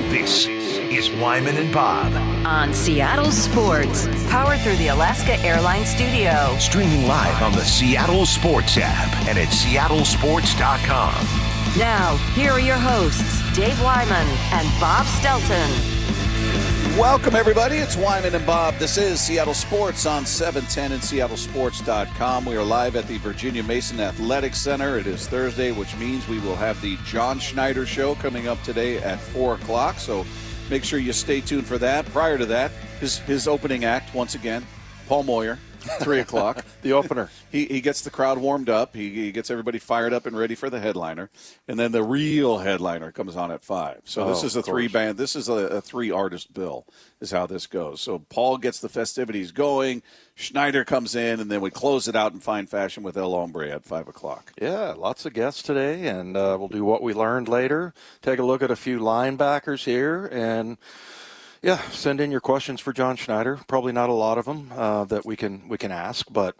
This is Wyman and Bob. On Seattle Sports, powered through the Alaska Airlines Studio. Streaming live on the Seattle Sports app and at seattlesports.com. Now, here are your hosts, Dave Wyman and Bob Stelton. Welcome, everybody. It's Wyman and Bob. This is Seattle Sports on 710 and seattlesports.com. We are live at the Virginia Mason Athletic Center. It is Thursday, which means we will have the John Schneider Show coming up today at 4 o'clock. So make sure you stay tuned for that. Prior to that, his opening act, once again, Paul Moyer, 3 o'clock. The opener. He gets the crowd warmed up. He gets everybody fired up and ready for the headliner. And then the real headliner comes on at 5. So this is a three-band. This is a three-artist bill is how this goes. So Paul gets the festivities going. Schneider comes in, and then we close it out in fine fashion with El Hombre at 5 o'clock. Yeah, lots of guests today, and we'll do what we learned later. Take a look at a few linebackers here, and yeah, send in your questions for John Schneider. Probably not a lot of them that we can ask, but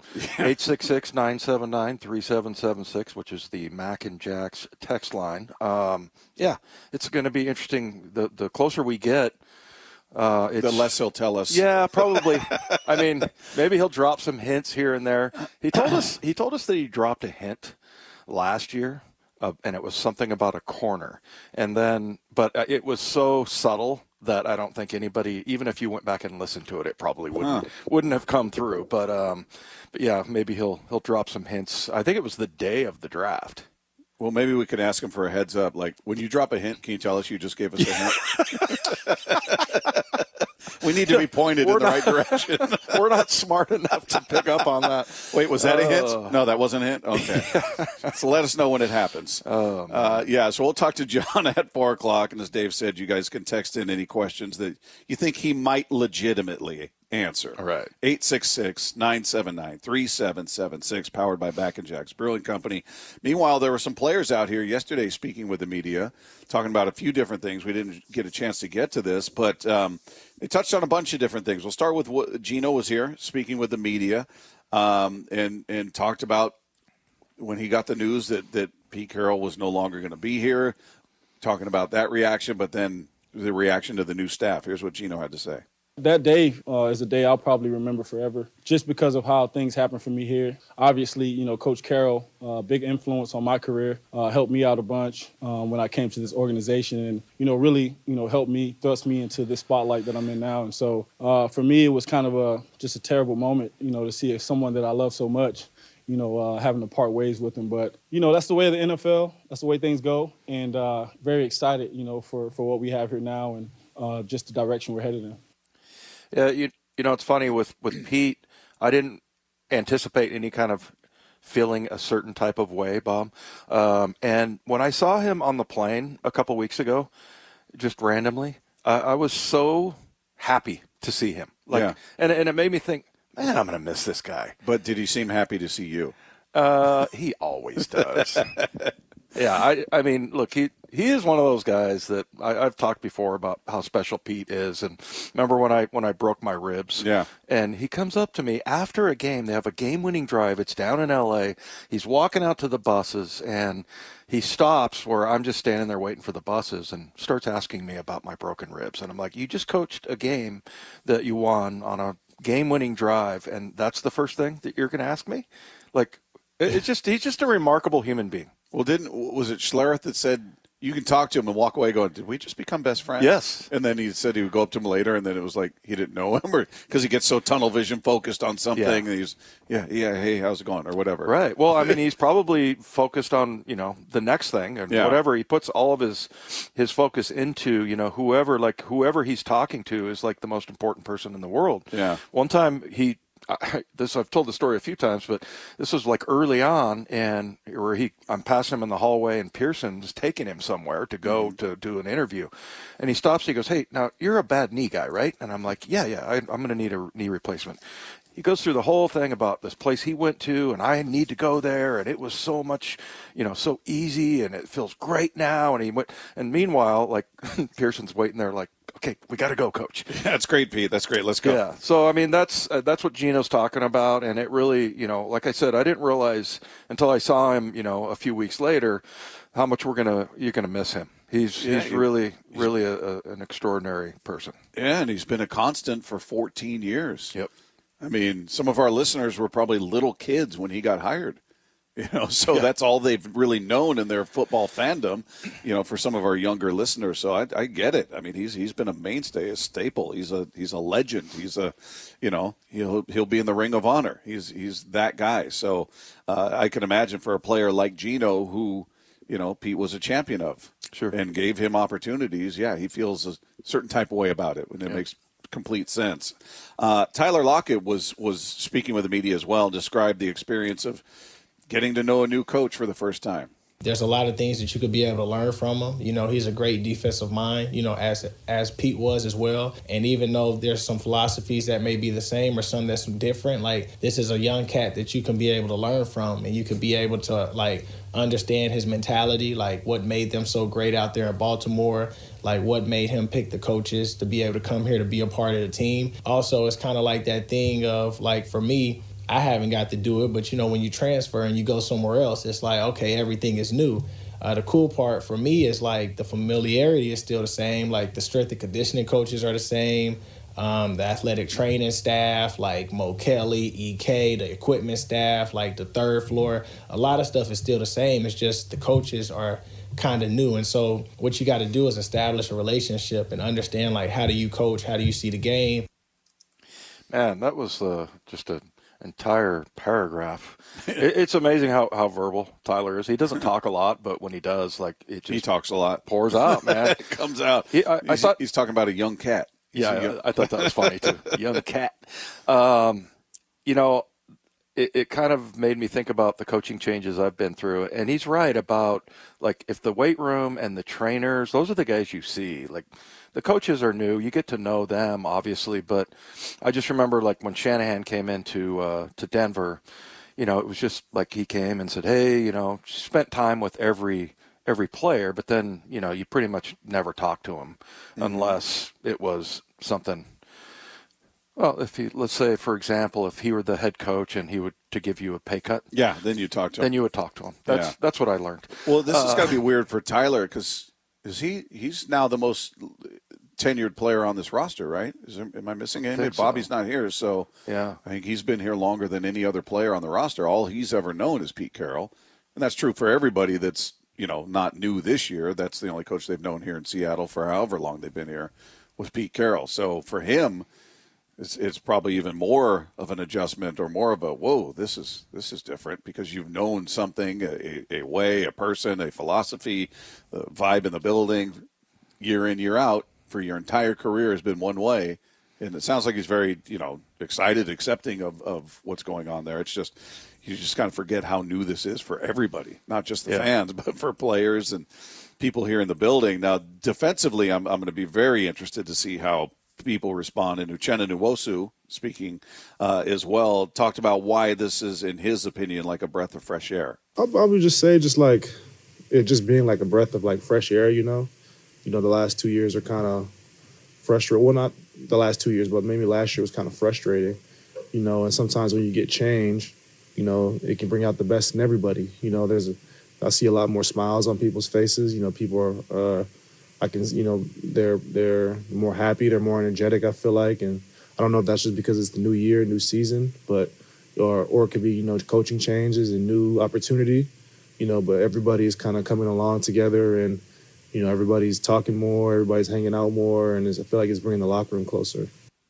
866-979-3776, which is the Mac and Jack's text line. Yeah, it's going to be interesting. The closer we get, the less he'll tell us. Yeah, probably. I mean, maybe he'll drop some hints here and there. He told us that he dropped a hint last year, and it was something about a corner, but it was so subtle that I don't think anybody, even if you went back and listened to it, it probably wouldn't have come through. But yeah, maybe he'll drop some hints. I think it was the day of the draft. Well, maybe we could ask him for a heads up. Like, when you drop a hint, can you tell us you just gave us a hint? We need to be pointed in the right direction. We're not smart enough to pick up on that. Wait, was that a hint? No, that wasn't a hint? Okay. So let us know when it happens. Yeah, so we'll talk to John at 4 o'clock. And as Dave said, you guys can text in any questions that you think he might legitimately answer. All right. 866-979-3776, powered by Back and Jack's Brewing Company. Meanwhile, there were some players out here yesterday speaking with the media, talking about a few different things. We didn't get a chance to get to this, but they touched on a bunch of different things. We'll start with what Gino was here speaking with the media and talked about when he got the news that Pete Carroll was no longer going to be here, talking about that reaction, but then the reaction to the new staff. Here's what Gino had to say. That day is a day I'll probably remember forever, just because of how things happened for me here. Obviously, Coach Carroll, big influence on my career, helped me out a bunch when I came to this organization and, really, helped me, thrust me into this spotlight that I'm in now. And so for me, it was kind of just a terrible moment, to see someone that I love so much, having to part ways with him. But, that's the way of the NFL. That's the way things go. And very excited, for what we have here now and just the direction we're headed in. Yeah, it's funny with Pete, I didn't anticipate any kind of feeling a certain type of way, Bob. And when I saw him on the plane a couple weeks ago, just randomly, I was so happy to see him. And it made me think, man, I'm going to miss this guy. But did he seem happy to see you? He always does. Yeah, I mean, look, he is one of those guys that I've talked before about how special Pete is. And remember when I broke my ribs? Yeah. And he comes up to me after a game. They have a game-winning drive. It's down in L.A. He's walking out to the buses, and he stops where I'm just standing there waiting for the buses and starts asking me about my broken ribs. And I'm like, you just coached a game that you won on a game-winning drive, and that's the first thing that you're going to ask me? Like, he's just a remarkable human being. Well, was it Schlereth that said you can talk to him and walk away going, did we just become best friends? Yes. And then he said he would go up to him later, and then it was like he didn't know him, or because he gets so tunnel vision focused on something, and he's, hey, how's it going, or whatever. Right. Well, I mean, he's probably focused on, the next thing, and whatever. He puts all of his focus into, whoever he's talking to is like the most important person in the world. Yeah. One time I've told the story a few times, but this was like early on, and where I'm passing him in the hallway, and Pearson's taking him somewhere to go to do an interview, and he stops. He goes, "Hey, now you're a bad knee guy, right?" And I'm like, "Yeah, I'm going to need a knee replacement." He goes through the whole thing about this place he went to, and I need to go there, and it was so much, so easy, and it feels great now. And he went, and meanwhile, like Pearson's waiting there, like, okay, we got to go, coach. That's great, Pete. That's great. Let's go. Yeah. So, I mean, that's what Gino's talking about. And it really, like I said, I didn't realize until I saw him, a few weeks later, how much you're going to miss him. He's really an extraordinary person. Yeah, and he's been a constant for 14 years. Yep. I mean, some of our listeners were probably little kids when he got hired. So that's all they've really known in their football fandom, for some of our younger listeners. So I get it. I mean, he's been a mainstay, a staple. He's a legend. He's he'll be in the Ring of Honor. He's that guy. So I can imagine for a player like Geno, who Pete was a champion of, sure, and gave him opportunities. Yeah, he feels a certain type of way about it, and it makes complete sense. Tyler Lockett was speaking with the media as well, and described the experience of getting to know a new coach for the first time. There's a lot of things that you could be able to learn from him. He's a great defensive mind, as Pete was as well. And even though there's some philosophies that may be the same or some that's different, like this is a young cat that you can be able to learn from, and you could be able to understand his mentality, like what made them so great out there in Baltimore, like what made him pick the coaches to be able to come here to be a part of the team. Also, it's kind of like that thing of for me, I haven't got to do it, but when you transfer and you go somewhere else, it's like, okay, everything is new. The cool part for me is the familiarity is still the same. Like the strength and conditioning coaches are the same. The athletic training staff, like Mo Kelly, EK, the equipment staff, like the third floor, a lot of stuff is still the same. It's just the coaches are kind of new. And so what you got to do is establish a relationship and understand, how do you coach? How do you see the game? Man, that was just an entire paragraph. It's amazing how verbal Tyler is. He doesn't talk a lot, but when he does, he talks a lot. Pours out, man. It comes out. I thought he's talking about a young cat. I thought that was funny too. Young cat. It kind of made me think about the coaching changes I've been through, and he's right about if the weight room and the trainers, those are the guys you see. The coaches are new, you get to know them obviously, but I just remember when Shanahan came into to Denver, it was just he came and said, hey, spent time with every player, but then you pretty much never talk to him unless it was something. Well, let's say, for example, if he were the head coach and he would to give you a pay cut. Yeah, then you talk to him. Then you would talk to him. That's what I learned. Well, this has got to be weird for Tyler because he's now the most tenured player on this roster, right? Am I missing anything? Bobby's not here, so yeah. I think he's been here longer than any other player on the roster. All he's ever known is Pete Carroll, and that's true for everybody that's not new this year. That's the only coach they've known here in Seattle for however long they've been here was Pete Carroll. So for him, it's probably even more of an adjustment or more of a, whoa, this is different because you've known something, a way, a person, a philosophy, the vibe in the building, year in, year out, for your entire career has been one way. And it sounds like he's very, excited, accepting of what's going on there. It's just, you just kind of forget how new this is for everybody, not just the fans, but for players and people here in the building. Now, defensively, I'm going to be very interested to see how people respond. And Uchenna Nwosu, speaking as well, talked about why this is, in his opinion, like a breath of fresh air. I would just say it just being like a breath of fresh air, the last 2 years are kind of frustrating. Well, not the last 2 years, but maybe last year was kind of frustrating, and sometimes when you get change, it can bring out the best in everybody. I see a lot more smiles on people's faces. People are, they're more happy, they're more energetic, I feel like. And I don't know if that's just because it's the new year, new season, but, or it could be, coaching changes and new opportunity, but everybody is kind of coming along together and, everybody's talking more, everybody's hanging out more, and I feel like it's bringing the locker room closer.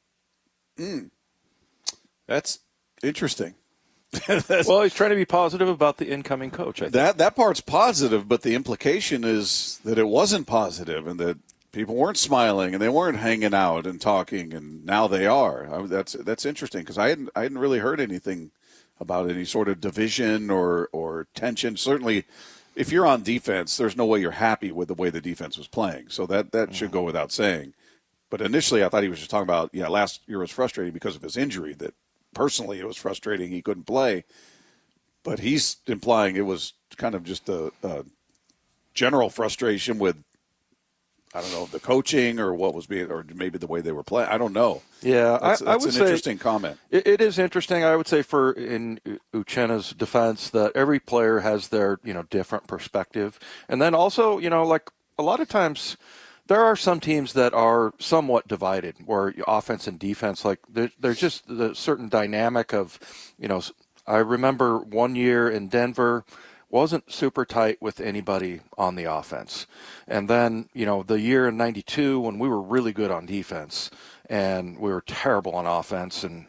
That's interesting. Well, he's trying to be positive about the incoming coach. I think. That part's positive, but the implication is that it wasn't positive and that people weren't smiling and they weren't hanging out and talking, and now they are. That's interesting because I hadn't really heard anything about any sort of division or tension. Certainly, if you're on defense, there's no way you're happy with the way the defense was playing. So that should go without saying. But initially, I thought he was just talking about, last year was frustrating because of his injury, that personally it was frustrating he couldn't play. But he's implying it was kind of just a general frustration with, I don't know, the coaching or what was being, or maybe the way they were playing. I don't know. Yeah, that's I would an say interesting comment. It is interesting. I would say in Uchenna's defense that every player has their different perspective, and then also like a lot of times there are some teams that are somewhat divided, where offense and defense, like there's just the certain dynamic of, I remember one year in Denver, wasn't super tight with anybody on the offense. And then, the year in 92 when we were really good on defense and we were terrible on offense, and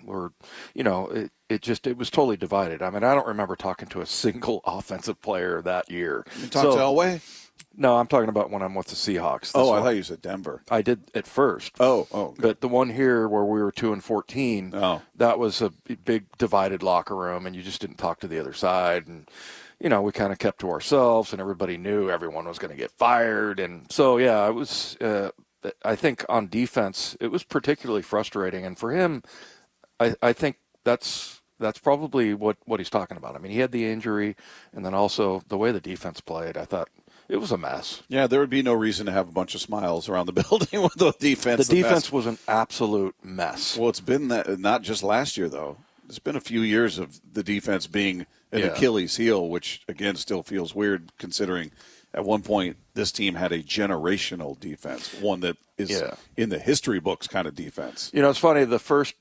it was totally divided. I mean, I don't remember talking to a single offensive player that year. You talked to Elway? No, I'm talking about when I'm with the Seahawks. I thought you said Denver. I did at first. Okay. But the one here where we were 2-14, that was a big divided locker room, and you just didn't talk to the other side. And, we kind of kept to ourselves, and everybody knew everyone was going to get fired. And so, yeah, it was, I think on defense, it was particularly frustrating. And for him, I think that's probably what he's talking about. I mean, he had the injury, and then also the way the defense played, I thought, it was a mess. Yeah, there would be no reason to have a bunch of smiles around the building with the defense. The defense was an absolute mess. Well, it's been that, not just last year, though. It's been a few years of the defense being an Achilles heel, which, again, still feels weird considering at one point this team had a generational defense, one that is in the history books kind of defense. It's funny, the first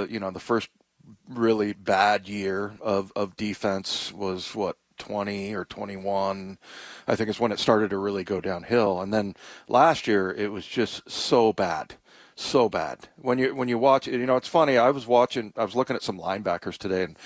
really bad year of defense was, 20 or 21, I think is when it started to really go downhill. And then last year it was just so bad. When you watch it, it's funny. I was looking at some linebackers today, and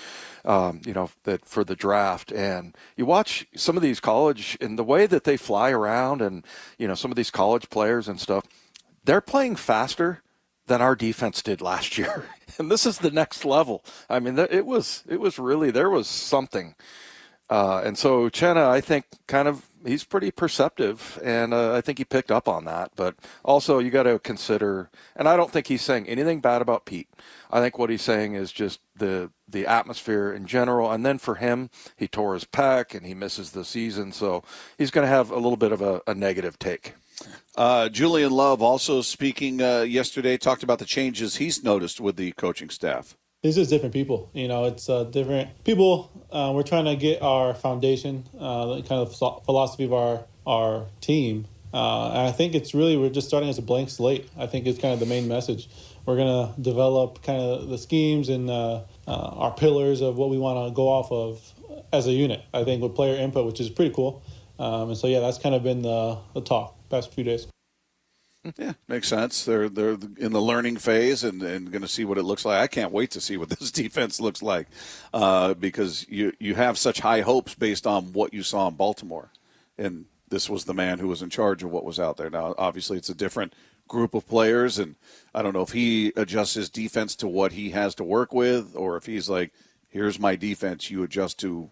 that for the draft, and you watch some of these college and the way that they fly around, and some of these college players and stuff, they're playing faster than our defense did last year, and this is the next level. I mean, it was really, there was something. And so Uchenna, I think, he's pretty perceptive, and I think he picked up on that. But also you got to consider, and I don't think he's saying anything bad about Pete. I think what he's saying is just the atmosphere in general. And then for him, he tore his pec and he misses the season, so he's going to have a little bit of a negative take. Julian Love also speaking yesterday, talked about the changes he's noticed with the coaching staff. It's just different people. It's different people. We're trying to get our foundation, kind of philosophy of our team. And I think it's really, we're just starting as a blank slate. I think it's kind of the main message. We're going to develop kind of the schemes and our pillars of what we want to go off of as a unit, I think, with player input, which is pretty cool. And so, that's kind of been the talk past few days. Yeah, makes sense. They're in the learning phase and going to see what it looks like. I can't wait to see what this defense looks like because you have such high hopes based on what you saw in Baltimore. And this was the man who was in charge of what was out there. Now, obviously, it's a different group of players, and I don't know if he adjusts his defense to what he has to work with or if he's like, here's my defense, you adjust to,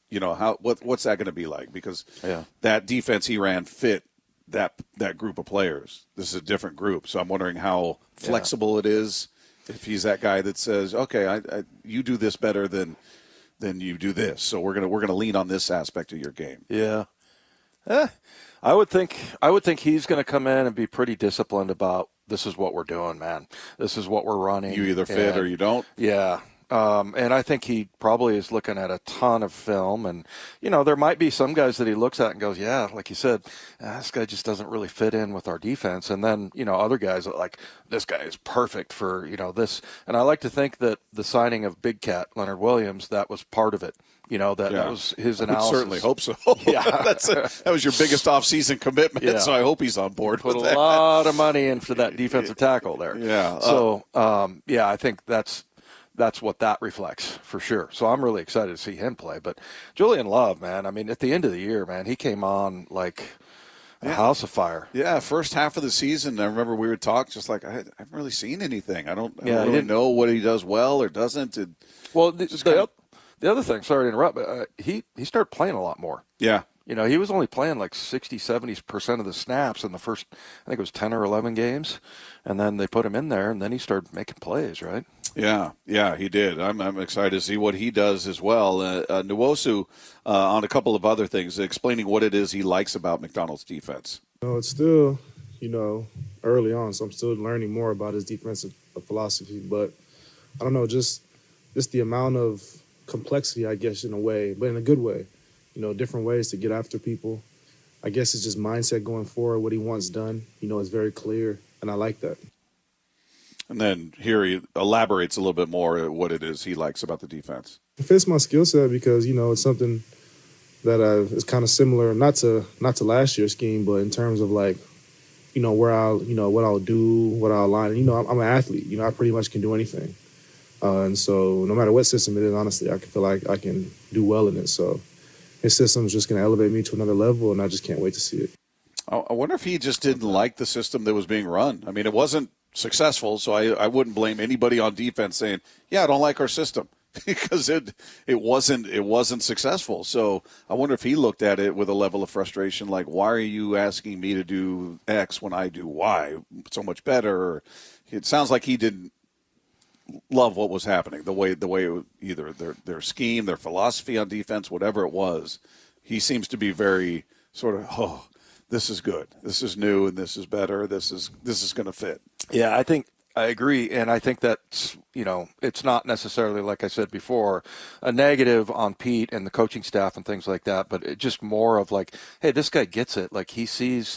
what's that going to be like? Because that defense he ran fit that group of players. This is a different group, so I'm wondering how flexible it is. If he's that guy that says, "Okay, you do this better than you do this," so we're gonna lean on this aspect of your game. Yeah, I would think he's going to come in and be pretty disciplined about this is what we're doing, man. This is what we're running. You either fit or you don't. Yeah. And I think he probably is looking at a ton of film. And, there might be some guys that he looks at and goes, yeah, like you said, this guy just doesn't really fit in with our defense. And then, other guys are like, this guy is perfect for, this. And I like to think that the signing of Big Cat, Leonard Williams, that was part of it. That was his analysis. I certainly hope so. Yeah. That was your biggest off-season commitment, so I hope he's on board Put with a that. lot of money into that defensive tackle there. Yeah. So, I think that's what that reflects for sure. So I'm really excited to see him play. But Julian Love, man, I mean, at the end of the year, man, he came on like a house of fire. Yeah, first half of the season, I remember we would talk just like, I haven't really seen anything. I don't really know what he does well or doesn't. The other thing, sorry to interrupt, but he started playing a lot more. Yeah. He was only playing like 60-70% of the snaps in the first, I think it was 10 or 11 games. And then they put him in there, and then he started making plays, right? Yeah, he did. I'm excited to see what he does as well. Nwosu, on a couple of other things, explaining what it is he likes about McDonald's defense. It's still, early on, so I'm still learning more about his defensive philosophy. But I don't know, just the amount of complexity, I guess, in a way, but in a good way. Different ways to get after people. I guess it's just mindset going forward. What he wants done, is very clear, and I like that. And then here he elaborates a little bit more at what it is he likes about the defense. It fits my skill set because it's something that is kind of similar, not to last year's scheme, but in terms of like, where I'll, what I'll do, what I'll line. I'm an athlete. I pretty much can do anything, and so no matter what system it is, honestly, I can feel like I can do well in it. So his system is just going to elevate me to another level, and I just can't wait to see it. I wonder if he just didn't like the system that was being run. I mean, it wasn't successful, so I wouldn't blame anybody on defense saying, "Yeah, I don't like our system," because it wasn't successful. So I wonder if he looked at it with a level of frustration, like, "Why are you asking me to do X when I do Y so much better?" Or it sounds like he didn't love what was happening, the way it, either their scheme, their philosophy on defense, whatever it was. He seems to be very sort of, this is good, this is new, and this is better. This is going to fit. Yeah, I think I agree, and I think that's, it's not necessarily, like I said before, a negative on Pete and the coaching staff and things like that, but it just more of like, hey, this guy gets it. Like he sees,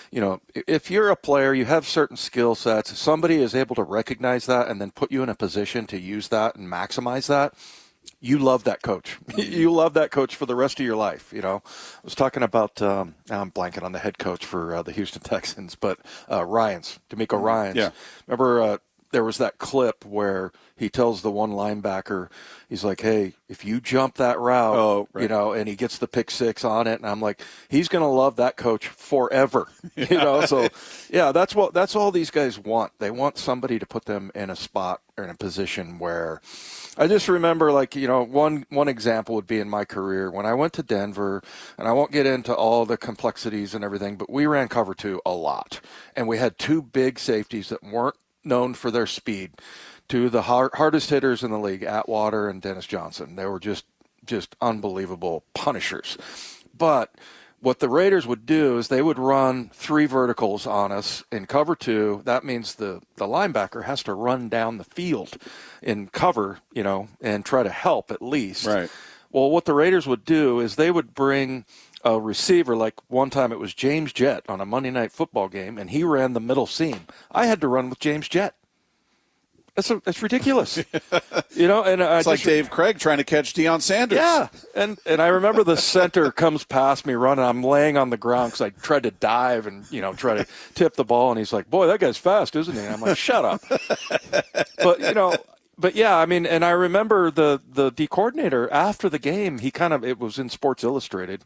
if you're a player, you have certain skill sets, somebody is able to recognize that and then put you in a position to use that and maximize that. You love that coach. You love that coach for the rest of your life. I was talking about, I'm blanking on the head coach for the Houston Texans, but DeMeco Ryans. Yeah. Remember there was that clip where he tells the one linebacker, he's like, hey, if you jump that route, and he gets the pick six on it. And I'm like, he's going to love that coach forever. So yeah, that's all these guys want. They want somebody to put them in a spot or in a position where I just remember, like, one example would be in my career when I went to Denver, and I won't get into all the complexities and everything, but we ran cover 2 a lot. And we had 2 big safeties that weren't known for their speed, 2 of the hardest hitters in the league, Atwater and Dennis Johnson. They were just unbelievable punishers. But what the Raiders would do is they would run 3 verticals on us in cover 2. That means the linebacker has to run down the field in cover, and try to help at least. Right. Well, what the Raiders would do is they would bring a receiver, like one time it was James Jett on a Monday Night Football game, and he ran the middle seam. I had to run with James Jett. That's ridiculous. And it's like Dave Craig trying to catch Deion Sanders. Yeah, and I remember the center comes past me running. I'm laying on the ground because I tried to dive and try to tip the ball, and he's like, "Boy, that guy's fast, isn't he?" And I'm like, "Shut up." But yeah, I mean, and I remember the D coordinator after the game. It was in Sports Illustrated.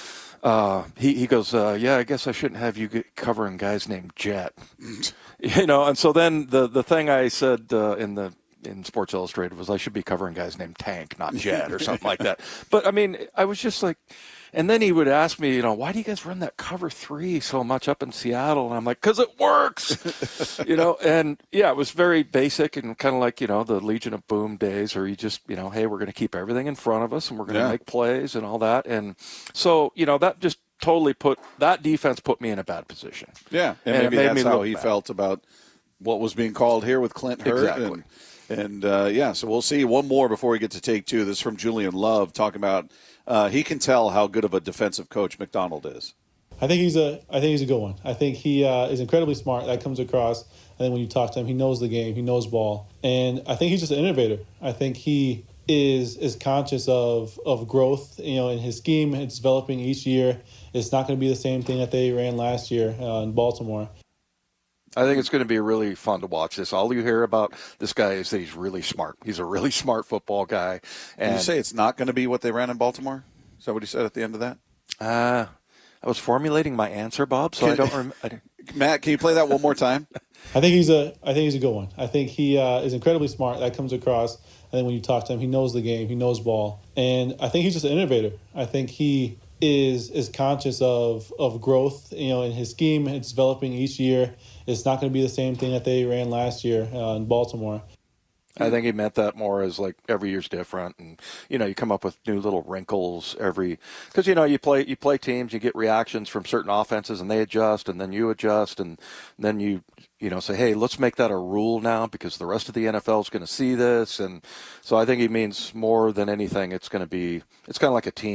He goes, yeah, I guess I shouldn't have you covering guys named Jet. And so then the thing I said in Sports Illustrated was I should be covering guys named Tank, not Jet, or something like that. But I mean, I was just like, and then he would ask me, why do you guys run that cover 3 so much up in Seattle? And I'm like, because it works, and yeah, it was very basic and kind of like, the Legion of Boom days, where you just, hey, we're going to keep everything in front of us and we're going to make plays and all that. And so, that just totally that defense put me in a bad position. Yeah. And maybe that's how he felt about what was being called here with Clint Hurt. Exactly. And so we'll see one more before we get to take 2. This is from Julian Love talking about he can tell how good of a defensive coach McDonald is. I think he's a good one. I think he is incredibly smart. That comes across. I think when you talk to him, he knows the game. He knows ball. And I think he's just an innovator. I think he is conscious of growth, in his scheme. It's developing each year. It's not going to be the same thing that they ran last year in Baltimore. I think it's going to be really fun to watch this. All you hear about this guy is that he's really smart. He's a really smart football guy. And you say it's not going to be what they ran in Baltimore? Is that what he said at the end of that? I was formulating my answer, Bob, so I don't remember. Matt, can you play that one more time? I think he's a good one. I think he is incredibly smart. That comes across. I think when you talk to him, he knows the game. He knows ball. And I think he's just an innovator. I think he is conscious of growth, in his scheme. It's developing each year. It's not going to be the same thing that they ran last year in Baltimore. I think he meant that more as like every year's different, and you come up with new little wrinkles because you play teams, you get reactions from certain offenses, and they adjust, and then you adjust, and then you say, hey, let's make that a rule now because the rest of the NFL is going to see this, and so I think he means more than anything. It's kind of like a team.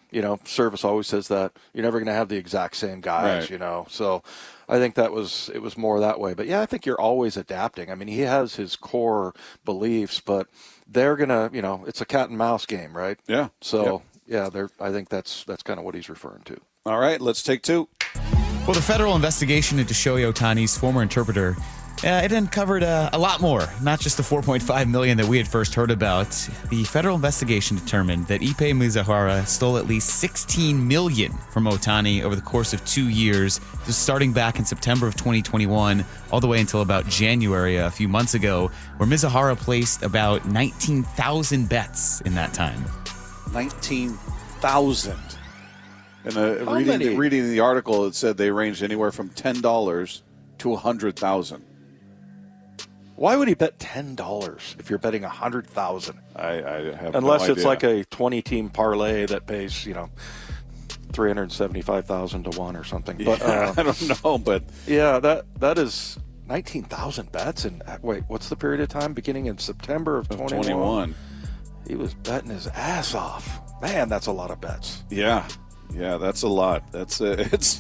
Service always says that you're never going to have the exact same guys, Right. So I think it was more that way. But, yeah, I think you're always adapting. I mean, he has his core beliefs, but they're going to, it's a cat and mouse game, right? Yeah. So, I think that's kind of what he's referring to. All right, let's take two. Well, the federal investigation into Shohei Ohtani's former interpreter, it uncovered a lot more, not just the $4.5 million that we had first heard about. The federal investigation determined that Ippei Mizuhara stole at least $16 million from Ohtani over the course of 2 years, just starting back in September of 2021, all the way until about January a few months ago, where Mizuhara placed about 19,000 bets in that time. 19,000. And many? reading the article, it said they ranged anywhere from $10 to $100,000. Why would he bet $10 if you're betting $100,000? I have Unless no it's idea. like a 20-team parlay that pays, $375,000 to 1 or something. But I don't know, but yeah, that is 19,000 bets. And wait, what's the period of time? Beginning in September of 21. He was betting his ass off. Man, that's a lot of bets. Yeah, that's a lot. That's it's.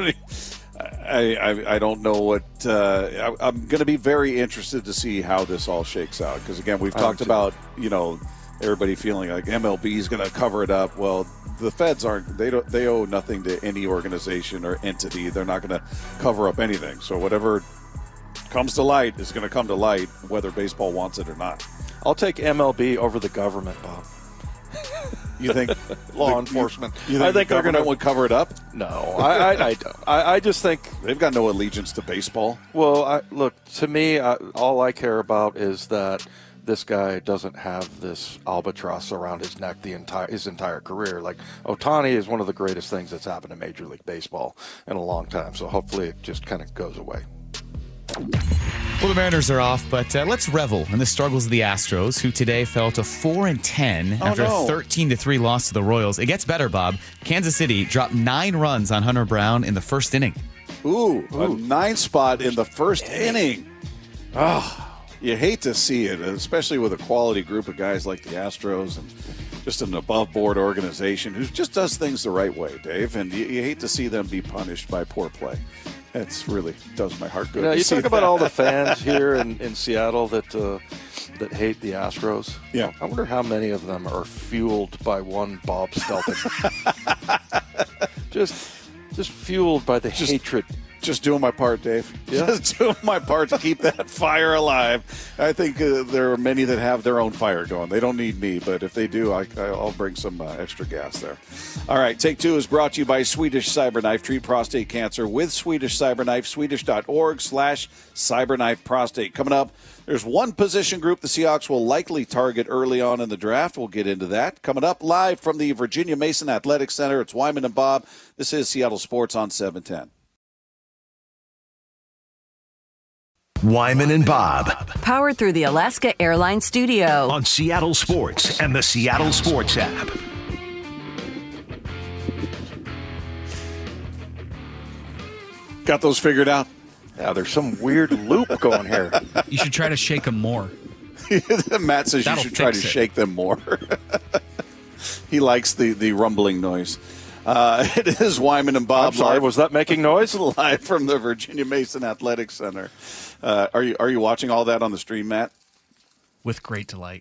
I don't know what. I'm going to be very interested to see how this all shakes out because again, we've talked about everybody feeling like MLB is going to cover it up. Well, the feds aren't. They owe nothing to any organization or entity. They're not going to cover up anything. So whatever comes to light is going to come to light, whether baseball wants it or not. I'll take MLB over the government, Bob. You think law enforcement? You think the government would cover it up? No, I don't. I just think They've got no allegiance to baseball. Well, look, to me, all I care about is that this guy doesn't have this albatross around his neck his entire career. Like, Ohtani is one of the greatest things that's happened to Major League Baseball in a long time. So hopefully it just kind of goes away. Well, the Mariners are off, but let's revel in the struggles of the Astros, who today fell to 4-10 after a 13-3 loss to the Royals. It gets better, Bob. Kansas City dropped 9 runs on Hunter Brown in the first inning. Ooh. A 9 spot in the first inning. Oh, you hate to see it, especially with a quality group of guys like the Astros and just an above-board organization who just does things the right way, Dave. And you hate to see them be punished by poor play. It's really does my heart good. You talk about all the fans here in Seattle that hate the Astros. Yeah. I wonder how many of them are fueled by one Bob Stelton. just fueled by the hatred. Just doing my part, Dave. Yeah. Just doing my part to keep that fire alive. I think there are many that have their own fire going. They don't need me, but if they do, I'll bring some extra gas there. All right, Take Two is brought to you by Swedish Cyberknife. Treat prostate cancer with Swedish Cyberknife. Swedish.org/Cyberknife Prostate. Coming up, there's one position group the Seahawks will likely target early on in the draft. We'll get into that. Coming up live from the Virginia Mason Athletic Center, it's Wyman and Bob. This is Seattle Sports on 710. Wyman and Bob Powered through the Alaska Airlines Studio. on Seattle Sports and the Seattle Sports app. Got those figured out? Yeah, there's some weird loop going here. You should try to shake them more. Matt says That'll you should try to fix it. shake them more. He likes the rumbling noise. It is Wyman and Bob. I'm sorry, live- was that making noise? live from the Virginia Mason Athletic Center. Are you watching all that on the stream, Matt? With great delight.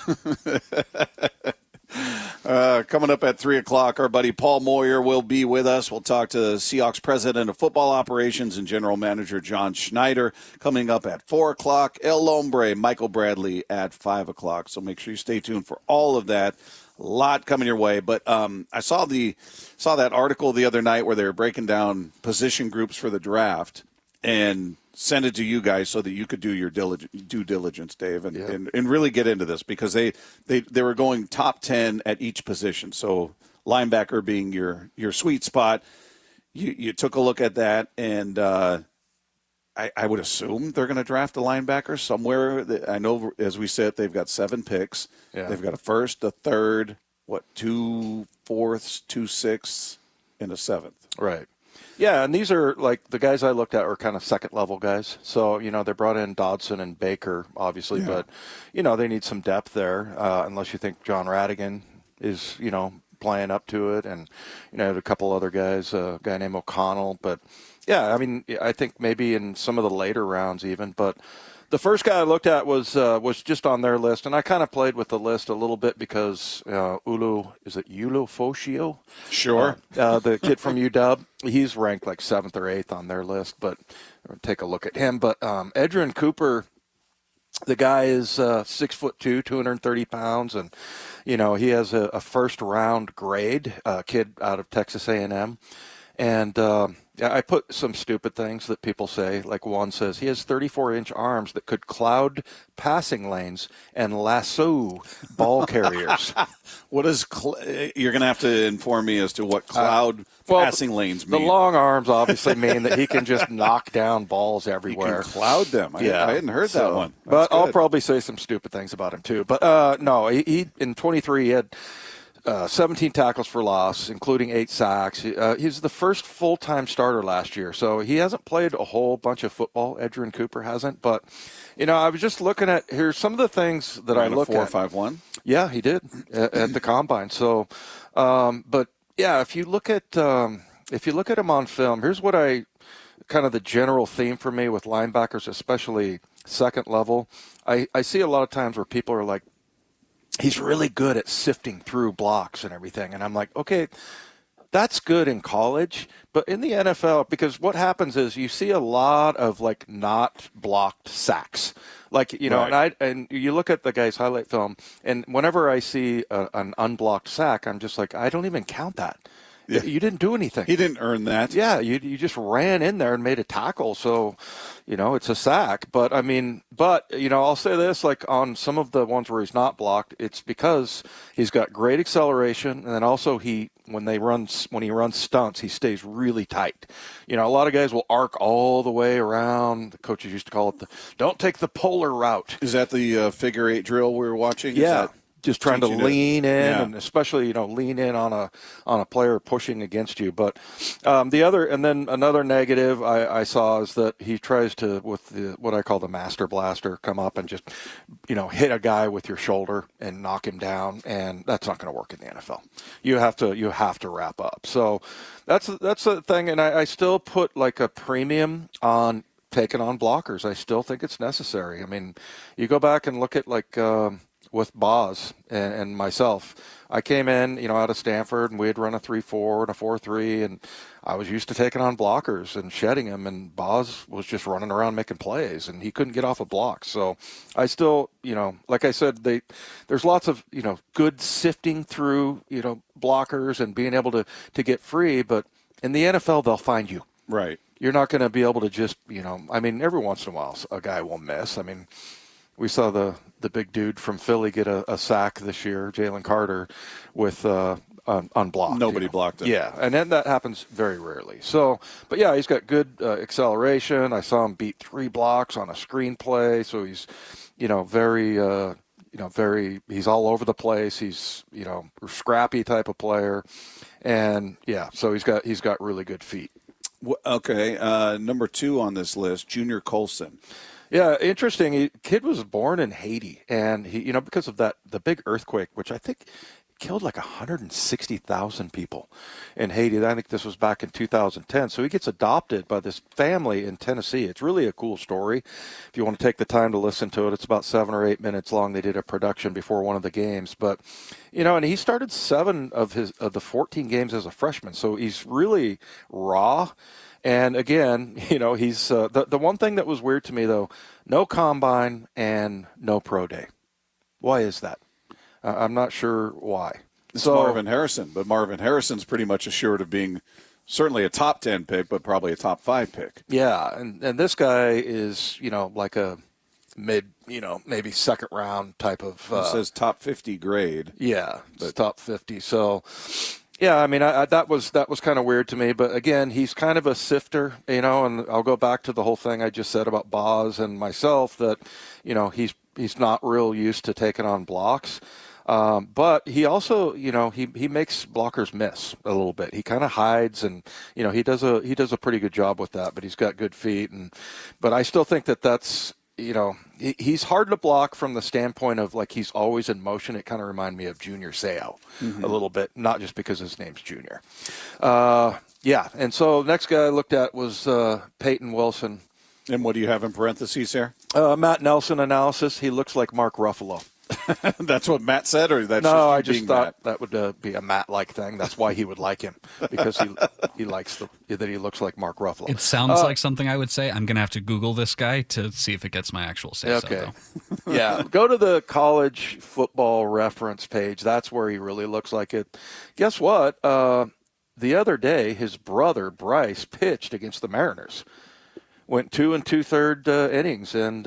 Coming up at 3 o'clock, our buddy Paul Moyer will be with us. We'll talk to Seahawks President of Football Operations and General Manager John Schneider. Coming up at 4 o'clock, El Hombre, Michael Bradley at 5 o'clock. So make sure you stay tuned for all of that. A lot coming your way. But I saw that article the other night where they were breaking down position groups for the draft and send it to you guys so that you could do your due diligence, Dave, and really get into this because they were going top 10 at each position. So linebacker being your sweet spot. You took a look at that, and I would assume they're going to draft a linebacker somewhere. I know, as we said, they've got 7 picks. Yeah. They've got a first, a third, 2 fourths, 2 sixths, and a 7th. Right. Yeah, and these are, like, the guys I looked at were kind of second-level guys. So, they brought in Dodson and Baker, obviously, but, they need some depth there, unless you think John Radigan is, playing up to it, and a couple other guys, a guy named O'Connell. But yeah, I mean, I think maybe in some of the later rounds even. But the first guy I looked at was just on their list, and I kind of played with the list a little bit because Ulu Fosio? Sure. The kid from UW, he's ranked like 7th or 8th on their list, but take a look at him. But Edgerrin Cooper, the guy is 6'2", 230 pounds, and he has a first-round grade, kid out of Texas A&M. And I put some stupid things that people say. Like one says he has 34-inch arms that could cloud passing lanes and lasso ball carriers. What is you're going to have to inform me as to what cloud passing lanes mean. The long arms obviously mean that he can just knock down balls everywhere. He can cloud them. I hadn't heard that one. But good. I'll probably say some stupid things about him too. But no, he in 23 he had 17 tackles for loss, including 8 sacks. He's the first full-time starter last year, so he hasn't played a whole bunch of football. Edgerrin Cooper hasn't, but I was just looking at here's some of the things that I look at. 4.51. Yeah, he did at the combine. So, but yeah, if you look at him on film, here's what kind of the general theme for me with linebackers, especially second level. I see a lot of times where people are like, he's really good at sifting through blocks and everything. And I'm like, okay, that's good in college, but in the NFL, because what happens is you see a lot of like not blocked sacks. Like, right. and you look at the guy's highlight film, and whenever I see an unblocked sack, I'm just like, I don't even count that. Yeah. You didn't do anything. He didn't earn that. Yeah, you just ran in there and made a tackle. So, it's a sack. But, I'll say this, like on some of the ones where he's not blocked, it's because he's got great acceleration. And then also when he runs stunts, he stays really tight. A lot of guys will arc all the way around. The coaches used to call it don't take the polar route. Is that the figure 8 drill we were watching? Yeah. Just trying to lean in, and especially lean in on a player pushing against you. But another negative I saw is that he tries to, with what I call the master blaster, come up and just hit a guy with your shoulder and knock him down, and that's not going to work in the NFL. You have to wrap up. So that's the thing, and I still put like a premium on taking on blockers. I still think it's necessary. I mean, you go back and look at like. With Boz and myself, I came in, out of Stanford, and we had run a 3-4 and a 4-3, and I was used to taking on blockers and shedding them, and Boz was just running around making plays, and he couldn't get off a block. So I still, like I said, there's lots of, good sifting through, blockers and being able to get free, but in the NFL, they'll find you. Right. You're not going to be able to just, every once in a while a guy will miss. I mean, we saw the big dude from Philly get a sack this year, Jalen Carter, with unblocked. Nobody blocked him. Yeah, and then that happens very rarely. So, but yeah, he's got good acceleration. I saw him beat 3 blocks on a screen play. So he's, very, he's all over the place. He's, scrappy type of player, and yeah, so he's got really good feet. Okay, number 2 on this list, Junior Colson. Yeah, interesting. Kid was born in Haiti, and he, because of the big earthquake, which I think killed like 160,000 people in Haiti. I think this was back in 2010. So he gets adopted by this family in Tennessee. It's really a cool story. If you want to take the time to listen to it, it's about 7 or 8 minutes long. They did a production before one of the games, but and he started 7 of the 14 games as a freshman. So he's really raw. And again, he's the one thing that was weird to me, though, no combine and no pro day. Why is that? I'm not sure why. It's Marvin Harrison, but Marvin Harrison's pretty much assured of being certainly a top 10 pick, but probably a top 5 pick. Yeah, and this guy is, like a mid, maybe second round type of. It says top 50 grade. Yeah, it's top 50. So. Yeah, I mean, that was kind of weird to me. But again, he's kind of a sifter, and I'll go back to the whole thing I just said about Boz and myself that, he's not real used to taking on blocks. But he also, he makes blockers miss a little bit. He kind of hides, and he does a pretty good job with that. But he's got good feet, but I still think that's he's hard to block from the standpoint of like he's always in motion. It kind of reminded me of Junior Seau a little bit, not just because his name's Junior. Yeah, and so the next guy I looked at was Peyton Wilson. And what do you have in parentheses here? Matt Nelson analysis. He looks like Mark Ruffalo. That's what Matt said, or that's no? I just just thought that would be a Matt-like thing. That's why he would like him, because he likes that he looks like Mark Ruffalo. It sounds like something I would say. I'm going to have to Google this guy to see if it gets my actual say. Okay. Yeah, go to the college football reference page. That's where he really looks like it. Guess what? The other day, his brother Bryce pitched against the Mariners. Went 2 2/3 innings, and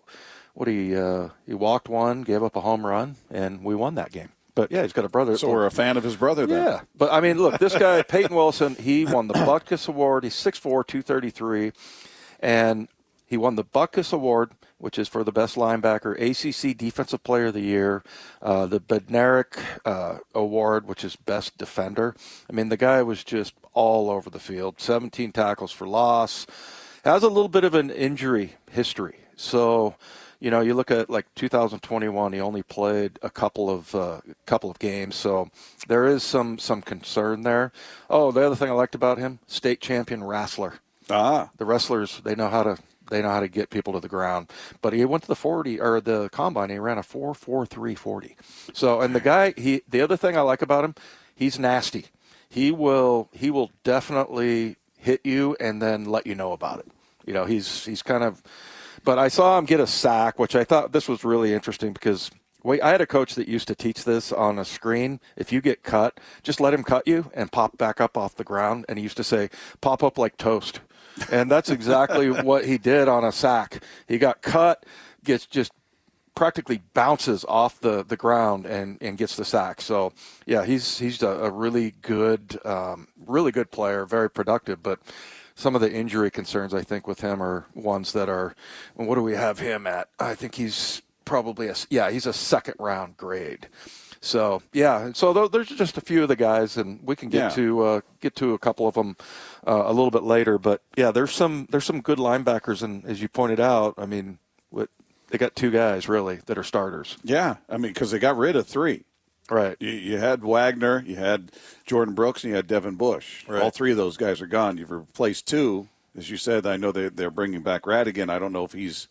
he walked one, gave up a home run, and we won that game. But yeah, he's got a brother. So we're a fan of his brother then. Yeah, but I mean, look, this guy Peyton Wilson, he won the Butkus Award. He's 6'4", 233, and he won the Butkus Award, which is for the best linebacker, ACC Defensive Player of the Year, the Bednarik Award, which is best defender. I mean, the guy was just all over the field. 17 tackles for loss. Has a little bit of an injury history. So, you look at like 2021, he only played a couple of games. So there is some concern there. Oh, the other thing I liked about him, state champion wrestler. The wrestlers, they know how to get people to the ground. But he went to the 40 or the combine. He ran a 4.43 40. So, and the guy, the other thing I like about him, he's nasty. He will definitely hit you and then let you know about it. He's kind of, but I saw him get a sack, which I thought this was really interesting because I had a coach that used to teach this on a screen. If you get cut, just let him cut you and pop back up off the ground. And he used to say, pop up like toast. And that's exactly what he did on a sack. He got cut, just practically bounces off the ground and gets the sack. So, yeah, he's a really good player, very productive. But some of the injury concerns, I think, with him are ones that are, what do we have him at? I think he's probably he's a second-round grade. So, yeah, so there's just a few of the guys, and we can get to a couple of them a little bit later. But, yeah, there's some good linebackers, and as you pointed out, I mean, they got 2 guys, really, that are starters. Yeah, I mean, because they got rid of 3. Right. You had Wagner, you had Jordan Brooks, and you had Devin Bush. Right. All 3 of those guys are gone. You've replaced 2. As you said, I know they're bringing back Radigan. I don't know if he's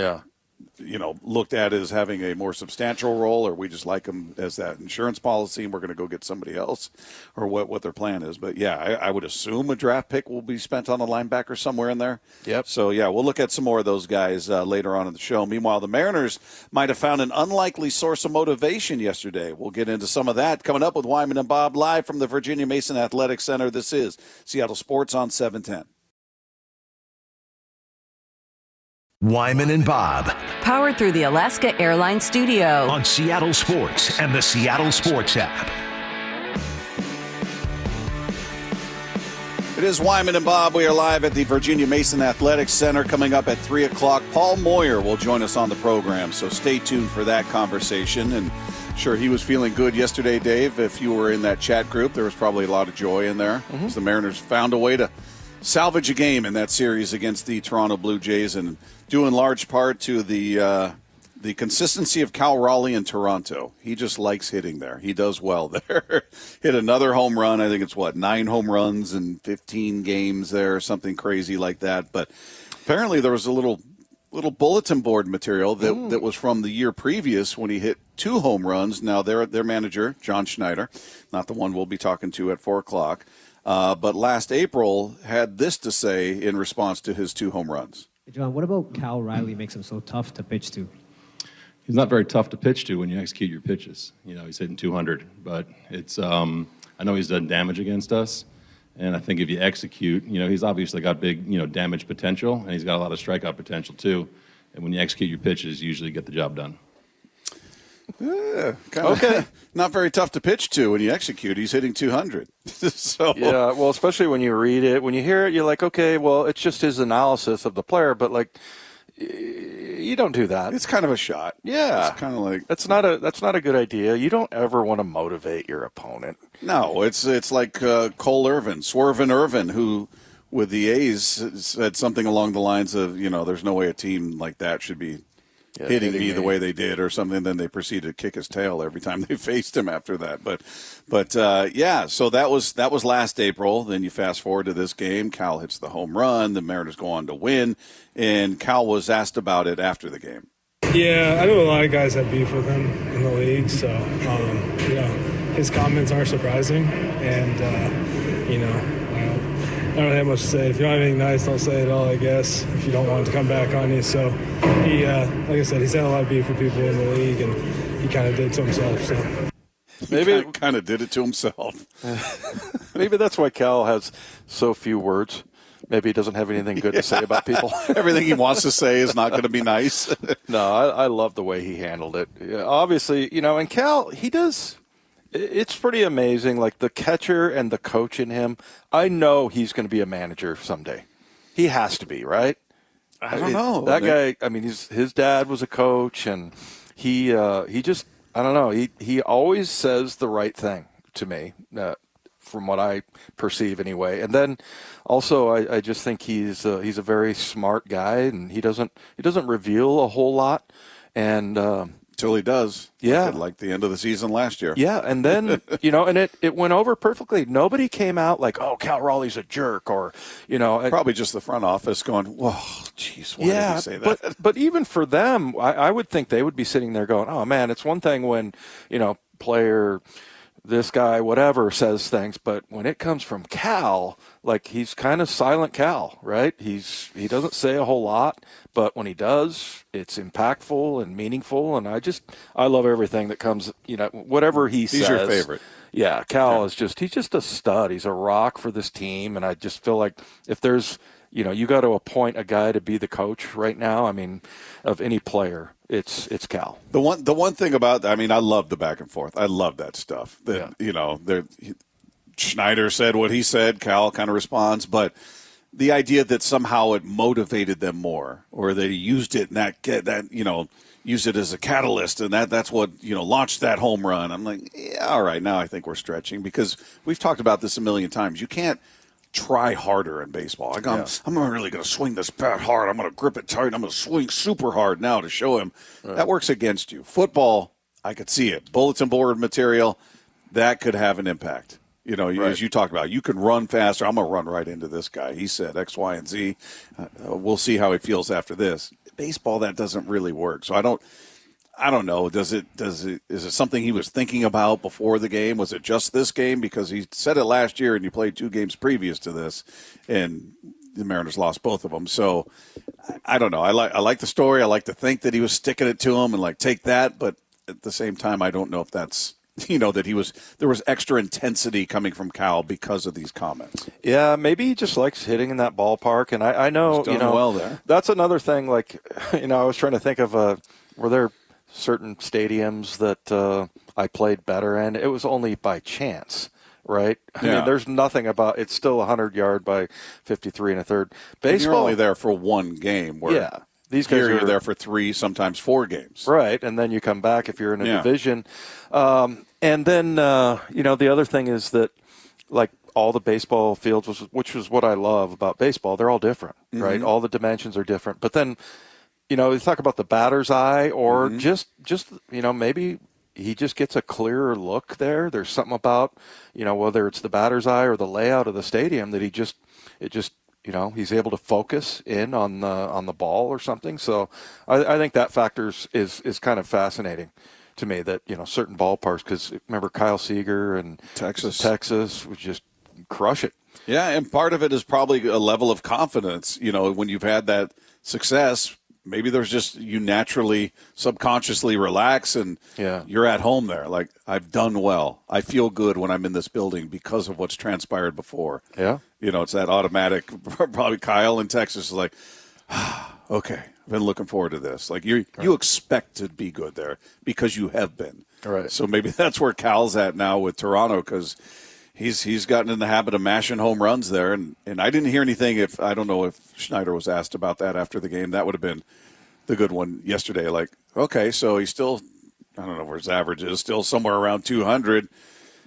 looked at as having a more substantial role, or we just like him as that insurance policy and we're going to go get somebody else, or what their plan is. But, yeah, I would assume a draft pick will be spent on a linebacker somewhere in there. Yep. So, yeah, we'll look at some more of those guys later on in the show. Meanwhile, the Mariners might have found an unlikely source of motivation yesterday. We'll get into some of that coming up with Wyman and Bob live from the Virginia Mason Athletic Center. This is Seattle Sports on 710. Wyman and Bob. Powered through the Alaska Airlines Studio. On Seattle Sports and the Seattle Sports app. It is Wyman and Bob. We are live at the Virginia Mason Athletic Center. Coming up at 3 o'clock, Paul Moyer will join us on the program, so stay tuned for that conversation. And sure, he was feeling good yesterday, Dave. If you were in that chat group, there was probably a lot of joy in there. As the Mariners found a way to salvage a game in that series against the Toronto Blue Jays, and due in large part to the consistency of Cal Raleigh in Toronto. He just likes hitting there. He does well there. Hit another home run. I think it's 9 home runs in 15 games there, something crazy like that. But apparently there was a little bulletin board material that was from the year previous when he hit 2 home runs. Now their manager, John Schneider, not the one we'll be talking to at 4 o'clock, but last April had this to say in response to his 2 home runs. John, what about Cal Riley makes him so tough to pitch to? He's not very tough to pitch to when you execute your pitches. He's hitting 200, but it's I know he's done damage against us, and I think if you execute, he's obviously got big, damage potential, and he's got a lot of strikeout potential too. And when you execute your pitches, you usually get the job done. Okay. Not very tough to pitch to when you execute. He's hitting 200. So yeah, well, especially when you read it, when you hear it, you're like, okay, well, it's just his analysis of the player, but like, you don't do that. It's kind of a shot. Yeah, it's kind of like that's not a good idea. You don't ever want to motivate your opponent. No, it's like Cole Irvin, Swervin Irvin, who with the A's said something along the lines of, there's no way a team like that should be hitting me the way they did or something. Then they proceeded to kick his tail every time they faced him after that. But so that was last April. Then you fast forward to this game. Cal hits the home run. The Mariners go on to win. And Cal was asked about it after the game. Yeah, I know a lot of guys have beef with him in the league. So, his comments aren't surprising. And, I don't have much to say. If you don't have anything nice, don't say it all, I guess, if you don't want it to come back on you. So, he, like I said, he's had a lot of beef with people in the league, and he kind of did it to himself. So maybe he kind of did it to himself. Maybe that's why Cal has so few words. Maybe he doesn't have anything good to say about people. Everything he wants to say is not going to be nice. No, I love the way he handled it. Yeah, obviously, and Cal, he does. It's pretty amazing. Like the catcher and the coach in him, I know he's going to be a manager someday. He has to be, right? I don't know. That guy, I mean, his dad was a coach, and he just, I don't know. He always says the right thing to me, from what I perceive anyway. And then also, I just think he's a very smart guy, and he doesn't reveal a whole lot, and till he does. Yeah. Like the end of the season last year. Yeah, and then, and it went over perfectly. Nobody came out like, oh, Cal Raleigh's a jerk, or, Probably just the front office going, whoa, jeez, why did he say that? But even for them, I would think they would be sitting there going, oh, man, it's one thing when, player this guy, whatever, says things, but when it comes from Cal, like he's kind of silent Cal, right? He doesn't say a whole lot, but when he does, it's impactful and meaningful, and I love everything that comes, whatever he says. He's your favorite. Yeah, Cal is he's just a stud. He's a rock for this team, and I just feel like if there's, you got to appoint a guy to be the coach right now, I mean, of any player, it's Cal. The one thing about, I love the back and forth. I love that stuff. Schneider said what he said. Cal kind of responds, but the idea that somehow it motivated them more, or they used it and used it as a catalyst, and that's what launched that home run. I'm like, yeah, all right, now I think we're stretching, because we've talked about this a million times. You can't try harder in baseball. I'm really going to swing this bat hard. I'm going to grip it tight. I'm going to swing super hard now to show him. Right. That works against you. Football, I could see it. Bulletin board material, that could have an impact. As you talked about, you can run faster. I'm going to run right into this guy. He said X, Y, and Z. We'll see how he feels after this. Baseball, that doesn't really work. So I don't know. Is it something he was thinking about before the game? Was it just this game? Because he said it last year, and you played 2 games previous to this, and the Mariners lost both of them. So I don't know. I like the story. I like to think that he was sticking it to him and take that. But at the same time, I don't know if that's that there was extra intensity coming from Cal because of these comments. Yeah, maybe he just likes hitting in that ballpark, and I know he's done well there. That's another thing. I was trying to think of were there certain stadiums that I played better in? It was only by chance, right? I mean, there's nothing about it's still 100-yard by 53 1/3. Baseball, you're only there for one game. Where these guys you're there for 3, sometimes 4 games, right? And then you come back if you're in a division. And then the other thing is that all the baseball fields, which was what I love about baseball, they're all different, right? All the dimensions are different. But then, you talk about the batter's eye, or just maybe he just gets a clearer look there. There's something about, whether it's the batter's eye or the layout of the stadium that he's able to focus in on the ball or something. So I think that factor is kind of fascinating to me, that certain ballparks, because remember Kyle Seager and Texas would just crush it. Yeah, and part of it is probably a level of confidence. When you've had that success, maybe there's just you naturally subconsciously relax, and you're at home there. Like, I've done well. I feel good when I'm in this building because of what's transpired before. Yeah, it's that automatic. Probably Kyle in Texas is like, okay, I've been looking forward to this. Like, you expect to be good there because you have been. Right. So maybe that's where Cal's at now with Toronto, because he's gotten in the habit of mashing home runs there. And I didn't hear anything. I don't know if Schneider was asked about that after the game. That would have been the good one yesterday. Like, okay, so he's still, I don't know where his average is, still somewhere around 200.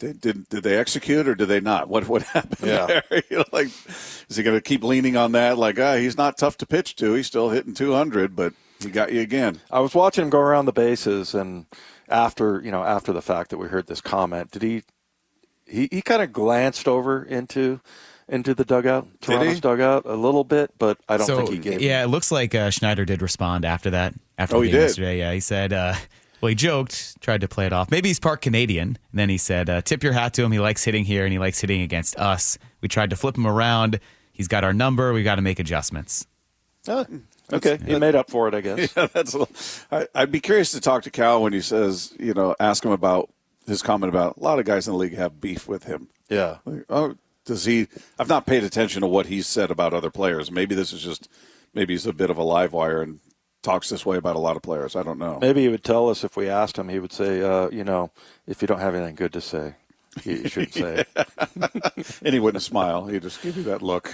Did they execute or did they not? What happened there? Like, is he going to keep leaning on that? Like, he's not tough to pitch to. He's still hitting 200, but he got you again. I was watching him go around the bases, and after the fact that we heard this comment, did he kind of glanced over into the dugout, Toronto's dugout a little bit, but I don't think he gave. Yeah, it looks like Schneider did respond after that. After the game he did yesterday. Yeah, he said. Well, he joked, tried to play it off. Maybe he's part Canadian. And then he said, tip your hat to him. He likes hitting here, and he likes hitting against us. We tried to flip him around. He's got our number. We got to make adjustments. Okay, he made up for it, I guess. Yeah, I'd be curious to talk to Cal when he says, ask him about his comment about a lot of guys in the league have beef with him. Yeah. Like, does he? I've not paid attention to what he's said about other players. Maybe he's a bit of a live wire and talks this way about a lot of players. I don't know. Maybe he would tell us if we asked him. He would say, if you don't have anything good to say, you shouldn't say it. And he wouldn't smile. He'd just give you that look.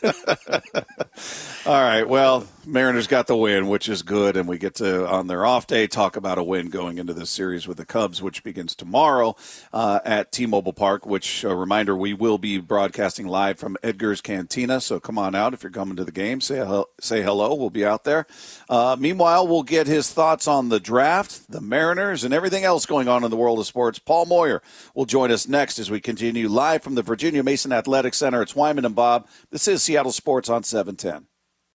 All right. Well, Mariners got the win, which is good, and we get to, on their off day, talk about a win going into this series with the Cubs, which begins tomorrow at T-Mobile Park, which, a reminder, we will be broadcasting live from Edgar's Cantina, so come on out if you're coming to the game. Say hello. We'll be out there. Meanwhile, we'll get his thoughts on the draft, the Mariners, and everything else going on in the world of sports. Paul Moyer will join us next as we continue live from the Virginia Mason Athletic Center. It's Wyman and Bob. This is Seattle Sports on 710.